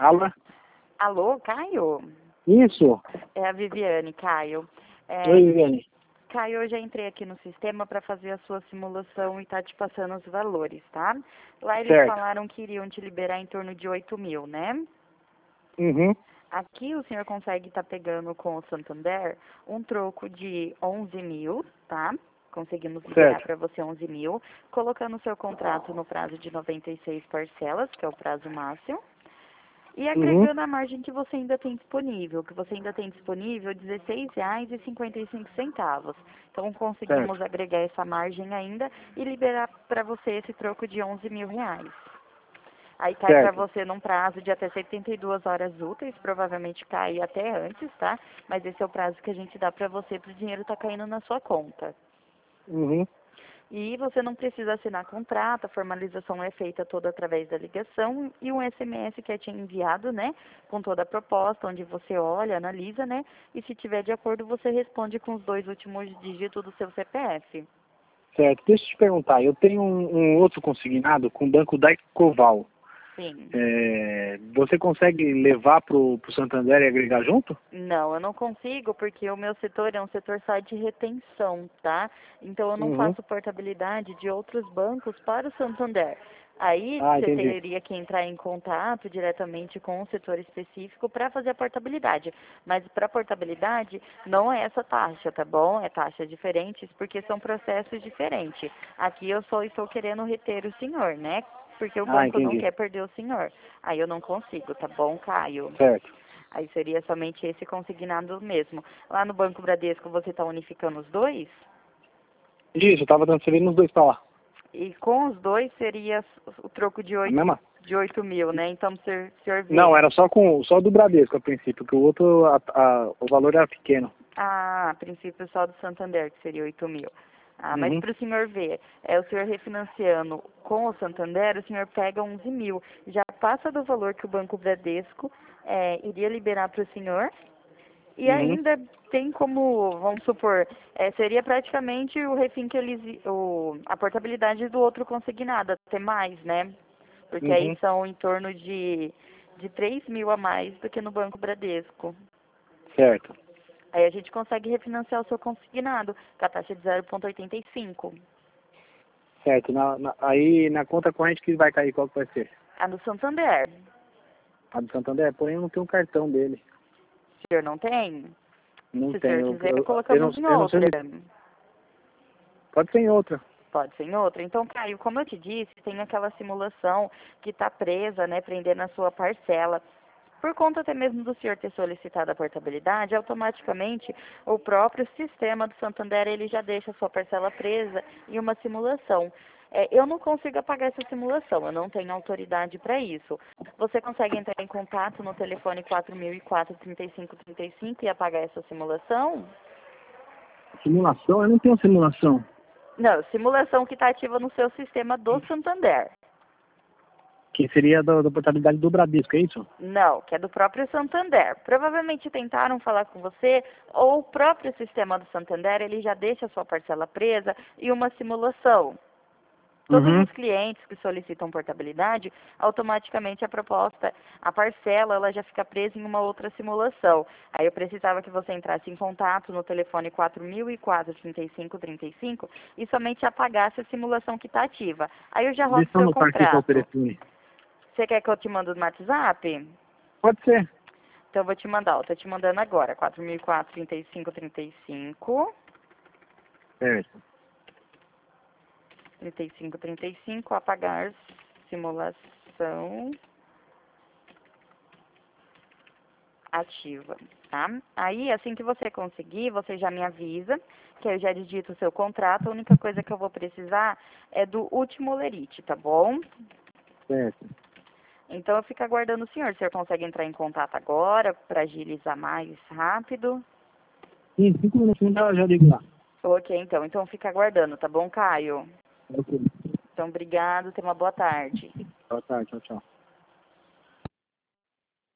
Alô? Alô, Caio? Isso. É a Viviane, Caio. Oi, Viviane. Caio, eu já entrei aqui no sistema para fazer a sua simulação e tá te passando os valores, tá? Lá eles Certo. falaram que iriam te liberar em torno de 8.000, né? Uhum. Aqui o senhor consegue estar pegando com o Santander um troco de 11.000, tá? Conseguimos liberar Certo. para você 11.000, colocando o seu contrato no prazo de 96 parcelas, que é o prazo máximo. E Uhum. agregando a margem que você ainda tem disponível, R$ 16,55. Então conseguimos Certo. agregar essa margem ainda e liberar para você esse troco de R$ 11.000. Aí cai para Certo. você num prazo de até 72 horas úteis, provavelmente cai até antes, tá? Mas esse é o prazo que a gente dá para você para o dinheiro estar caindo na sua conta. Uhum. E você não precisa assinar contrato, a formalização é feita toda através da ligação e um SMS que é te enviado, né, com toda a proposta, onde você olha, analisa, né, e se tiver de acordo você responde com os 2 últimos dígitos do seu CPF. Certo. Deixa eu te perguntar. Eu tenho um outro consignado com o banco da Ecoval. Sim. Você consegue levar pro Santander e agregar junto? Não, eu não consigo porque o meu setor é um setor só de retenção, tá? Então eu não Uhum. faço portabilidade de outros bancos para o Santander. Aí Ah, você entendi. teria que entrar em contato diretamente com um setor específico para fazer a portabilidade. Mas para portabilidade não é essa taxa, tá bom? É taxas diferentes porque são processos diferentes. Aqui eu só estou querendo reter o senhor, né? Porque o Ah, banco não entendi. quer perder o senhor. Aí eu não consigo, tá bom, Caio? Certo. Aí seria somente esse consignado mesmo. Lá no Banco Bradesco você está unificando os dois? Isso, eu tava transferindo os dois pra lá. E com os dois seria o troco A mesma? de 8.000, né? Então, o senhor vê. Não, era só do Bradesco a princípio, que o outro, o valor era pequeno. Ah, a princípio só do Santander, que seria 8.000. Ah, mas Uhum. para o senhor ver, o senhor refinanciando com o Santander, o senhor pega 11.000. Já passa do valor que o Banco Bradesco iria liberar para o senhor. E Uhum. ainda tem como, vamos supor, seria praticamente o refim que a portabilidade do outro consignado, até mais, né? Porque aí Uhum. são em torno de 3.000 a mais do que no Banco Bradesco. Certo. Aí a gente consegue refinanciar o seu consignado com a taxa de 0,85. Certo. Aí na conta corrente que vai cair, qual que vai ser? A do Santander, A do Santander, porém eu não tenho o cartão dele. o senhor não tem? Não Se o senhor tenho. quiser, Eu não, colocamos em eu não sei outra. onde. Pode ser em outra. Pode ser em outra. Então, Caio, como eu te disse, tem aquela simulação que está presa, né, prendendo a sua parcela. Por conta até mesmo do senhor ter solicitado a portabilidade, automaticamente o próprio sistema do Santander ele já deixa a sua parcela presa em uma simulação. Eu não consigo apagar essa simulação, eu não tenho autoridade para isso. Você consegue entrar em contato no telefone 4004-3535 e apagar essa simulação? Simulação? Eu não tenho simulação. Não, simulação que está ativa no seu sistema do Santander. Que seria da portabilidade do Bradesco, é isso? Não, que é do próprio Santander. Provavelmente tentaram falar com você, ou o próprio sistema do Santander, ele já deixa a sua parcela presa e uma simulação. Todos Uhum. os clientes que solicitam portabilidade, automaticamente a parcela, ela já fica presa em uma outra simulação. Aí eu precisava que você entrasse em contato no telefone 4004-3535 e somente apagasse a simulação que está ativa. Aí eu já rodo Deixa o eu seu anotar aqui qual é o contrato. telefone. Você quer que eu te mande no WhatsApp? Pode ser. Então eu vou te mandar, eu tô te mandando agora, 4004-3535, Certo. 3535, apagar simulação ativa, tá? Aí, assim que você conseguir, você já me avisa, que eu já digito o seu contrato, a única coisa que eu vou precisar é do último lerite, tá bom? Certo. Então eu fico aguardando o senhor consegue entrar em contato agora, para agilizar mais rápido? Em 5 minutinhos eu já ligo lá. Ok, então fica aguardando, tá bom, Caio? Ok. Então, obrigado, tenha uma boa tarde. Boa tarde, tchau, tchau.